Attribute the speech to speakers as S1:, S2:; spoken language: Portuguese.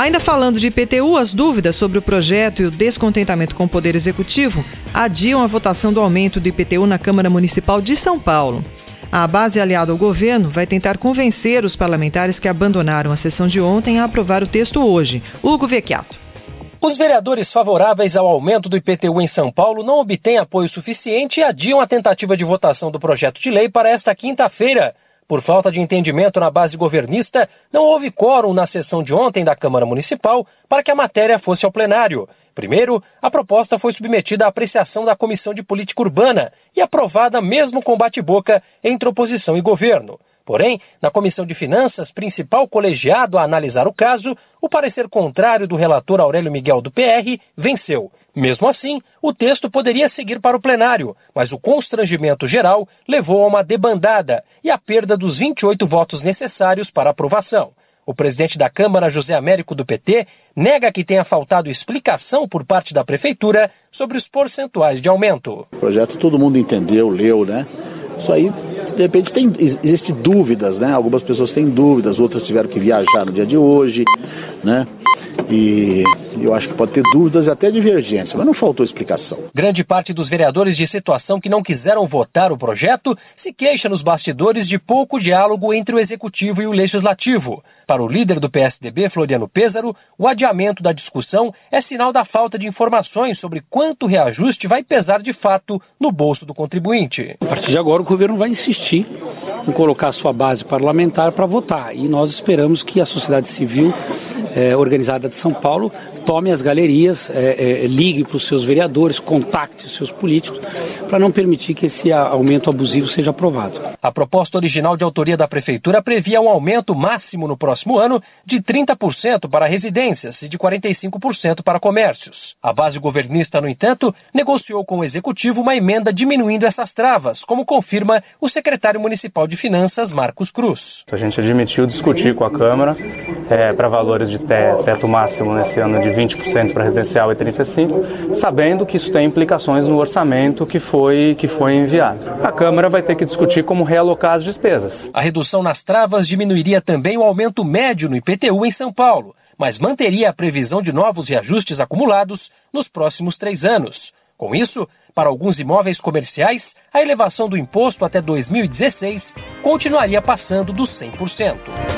S1: Ainda falando de IPTU, as dúvidas sobre o projeto e o descontentamento com o Poder Executivo adiam a votação do aumento do IPTU na Câmara Municipal de São Paulo. A base aliada ao governo vai tentar convencer os parlamentares que abandonaram a sessão de ontem a aprovar o texto hoje. Hugo Vecchiato.
S2: Os vereadores favoráveis ao aumento do IPTU em São Paulo não obtêm apoio suficiente e adiam a tentativa de votação do projeto de lei para esta quinta-feira. Por falta de entendimento na base governista, não houve quórum na sessão de ontem da Câmara Municipal para que a matéria fosse ao plenário. Primeiro, a proposta foi submetida à apreciação da Comissão de Política Urbana e aprovada mesmo com bate-boca entre oposição e governo. Porém, na Comissão de Finanças, principal colegiado a analisar o caso, o parecer contrário do relator Aurélio Miguel do PR venceu. Mesmo assim, o texto poderia seguir para o plenário, mas o constrangimento geral levou a uma debandada e à perda dos 28 votos necessários para aprovação. O presidente da Câmara, José Américo do PT, nega que tenha faltado explicação por parte da Prefeitura sobre os percentuais de aumento.
S3: O projeto todo mundo entendeu, leu, né? Isso aí, de repente, existe dúvidas, né? Algumas pessoas têm dúvidas, outras tiveram que viajar no dia de hoje, né? E eu acho que pode ter dúvidas e até divergência, mas não faltou explicação.
S2: Grande parte dos vereadores de situação que não quiseram votar o projeto se queixa nos bastidores de pouco diálogo entre o Executivo e o Legislativo. Para o líder do PSDB, Floriano Pêssaro, o adiamento da discussão é sinal da falta de informações sobre quanto o reajuste vai pesar de fato no bolso do contribuinte.
S4: A partir de agora, o governo vai insistir em colocar a sua base parlamentar para votar. E nós esperamos que a sociedade civil organizada de São Paulo tome as galerias, ligue para os seus vereadores, contacte os seus políticos, para não permitir que esse aumento abusivo seja aprovado.
S2: A proposta original de autoria da Prefeitura previa um aumento máximo no próximo ano de 30% para residências e de 45% para comércios. A base governista, no entanto, negociou com o Executivo uma emenda diminuindo essas travas, como confirma o secretário municipal de Finanças, Marcos Cruz.
S5: A gente admitiu discutir com a Câmara para valores de teto máximo nesse ano de 20% para residencial e 35%, sabendo que isso tem implicações no orçamento que foi enviado. A Câmara vai ter que discutir como realocar as despesas.
S2: A redução nas travas diminuiria também o aumento médio no IPTU em São Paulo, mas manteria a previsão de novos reajustes acumulados nos próximos 3 anos. Com isso, para alguns imóveis comerciais, a elevação do imposto até 2016 continuaria passando dos 100%.